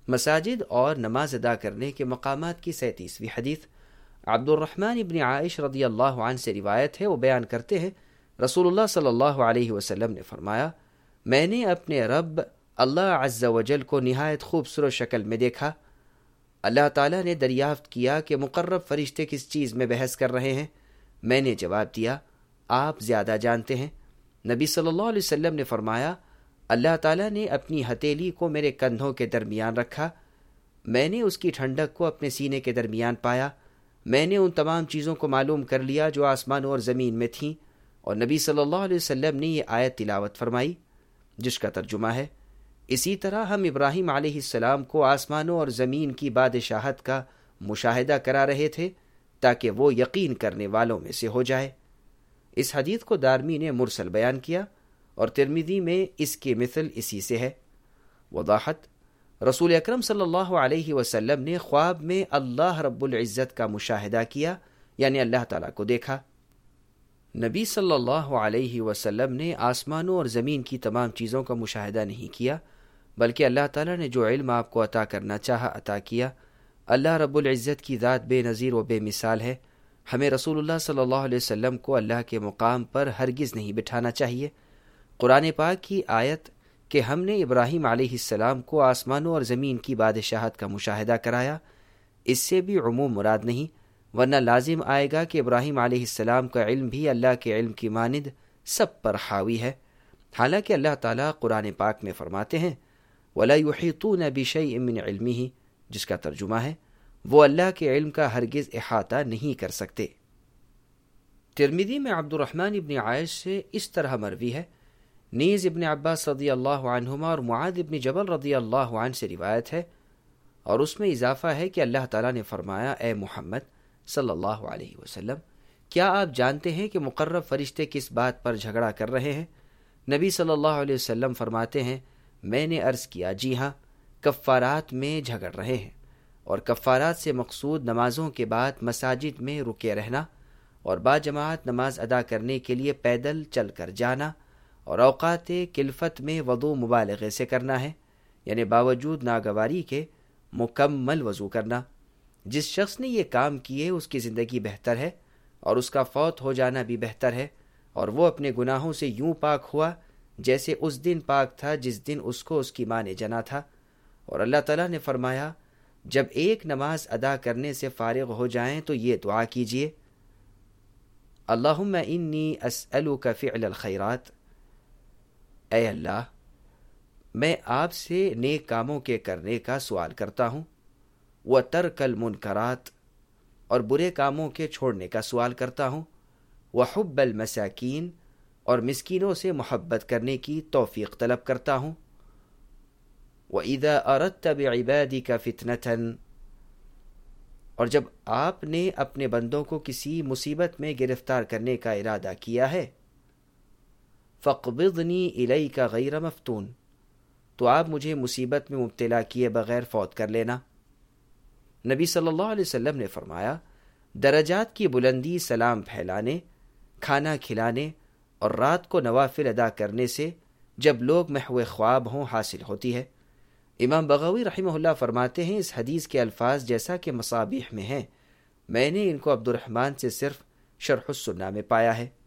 مساجد اور نماز ادا کرنے کے مقامات کی 37ویں حدیث عبد الرحمن ابن عائش رضی اللہ عنہ سے روایت ہے۔ وہ بیان کرتے ہیں رسول اللہ صلی اللہ علیہ وسلم نے فرمایا، میں نے اپنے رب اللہ عز و جل کو نہایت خوبصورت شکل میں دیکھا۔ اللہ تعالیٰ نے دریافت کیا کہ مقرب فرشتے کس چیز میں بحث کر رہے ہیں؟ میں نے جواب دیا، آپ زیادہ جانتے ہیں۔ نبی صلی اللہ علیہ وسلم نے فرمایا، اللہ تعالیٰ نے اپنی ہتھیلی کو میرے کندھوں کے درمیان رکھا، میں نے اس کی ٹھنڈک کو اپنے سینے کے درمیان پایا، میں نے ان تمام چیزوں کو معلوم کر لیا جو آسمان اور زمین میں تھیں، اور نبی صلی اللہ علیہ وسلم نے یہ آیت تلاوت فرمائی جس کا ترجمہ ہے، اسی طرح ہم ابراہیم علیہ السلام کو آسمانوں اور زمین کی بادشاہت کا مشاہدہ کرا رہے تھے تاکہ وہ یقین کرنے والوں میں سے ہو جائے۔ اس حدیث کو دارمی نے مرسل بیان کیا اور ترمذی میں اس کے مثل اسی سے ہے۔ وضاحت: رسول اکرم صلی اللہ علیہ وسلم نے خواب میں اللہ رب العزت کا مشاہدہ کیا، یعنی اللہ تعالیٰ کو دیکھا۔ نبی صلی اللہ علیہ وسلم نے آسمانوں اور زمین کی تمام چیزوں کا مشاہدہ نہیں کیا، بلکہ اللہ تعالیٰ نے جو علم آپ کو عطا کرنا چاہا عطا کیا۔ اللہ رب العزت کی ذات بے نظیر و بے مثال ہے۔ ہمیں رسول اللہ صلی اللہ علیہ وسلم کو اللہ کے مقام پر ہرگز نہیں بٹھانا چاہیے۔ قرآن پاک کی آیت کہ ہم نے ابراہیم علیہ السلام کو آسمانوں اور زمین کی بادشاہت کا مشاہدہ کرایا، اس سے بھی عموم مراد نہیں، ورنہ لازم آئے گا کہ ابراہیم علیہ السلام کا علم بھی اللہ کے علم کی مانند سب پر حاوی ہے۔ حالانکہ اللہ تعالیٰ قرآن پاک میں فرماتے ہیں وَلَا يُحِيطُونَ بِشَيْءٍ مِّنْ عِلْمِهِ، جس کا ترجمہ ہے وہ اللہ کے علم کا ہرگز احاطہ نہیں کر سکتے۔ ترمذی میں عبد الرحمن ابن عائش سے اس طرح مروی ہے، نیز ابن عباس رضی اللہ عنہما اور معاذ ابن جبل رضی اللہ عنہ سے روایت ہے، اور اس میں اضافہ ہے کہ اللہ تعالیٰ نے فرمایا، اے محمد صلی اللہ علیہ وسلم، کیا آپ جانتے ہیں کہ مقرب فرشتے کس بات پر جھگڑا کر رہے ہیں؟ نبی صلی اللہ علیہ وسلم فرماتے ہیں، میں نے عرض کیا، جی ہاں، کفارات میں جھگڑ رہے ہیں، اور کفارات سے مقصود نمازوں کے بعد مساجد میں رکے رہنا اور باجماعت نماز ادا کرنے کے لیے پیدل چل کر جانا، اور اوقات کلفت میں وضو مبالغے سے کرنا ہے، یعنی باوجود ناگواری کے مکمل وضو کرنا۔ جس شخص نے یہ کام کیے اس کی زندگی بہتر ہے اور اس کا فوت ہو جانا بھی بہتر ہے، اور وہ اپنے گناہوں سے یوں پاک ہوا جیسے اس دن پاک تھا جس دن اس کو اس کی ماں نے جنا تھا۔ اور اللہ تعالیٰ نے فرمایا، جب ایک نماز ادا کرنے سے فارغ ہو جائیں تو یہ دعا کیجیے، اللہم انی اسألک فعل الخیرات، اے اللہ میں آپ سے نیک کاموں کے کرنے کا سوال کرتا ہوں، وترک المنکرات، اور برے کاموں کے چھوڑنے کا سوال کرتا ہوں، وحب المساکین، اور مسکینوں سے محبت کرنے کی توفیق طلب کرتا ہوں، وَإِذَا أَرَدْتَ بِعِبَادِكَ فِتْنَةً، اور جب آپ نے اپنے بندوں کو کسی مصیبت میں گرفتار کرنے کا ارادہ کیا ہے، فَاقْبِضْنِي إِلَيْكَ غَيْرَ مَفْتُونٍ، تو آپ مجھے مصیبت میں مبتلا کیے بغیر فوت کر لینا۔ نبی صلی اللہ علیہ وسلم نے فرمایا، درجات کی بلندی سلام پھیلانے، کھانا کھلانے اور رات کو نوافل ادا کرنے سے جب لوگ محو خواب ہوں حاصل ہوتی ہے۔ امام بغوی رحمہ اللہ فرماتے ہیں، اس حدیث کے الفاظ جیسا کہ مصابیح میں ہیں، میں نے ان کو عبد الرحمن سے صرف شرح السنہ میں پایا ہے۔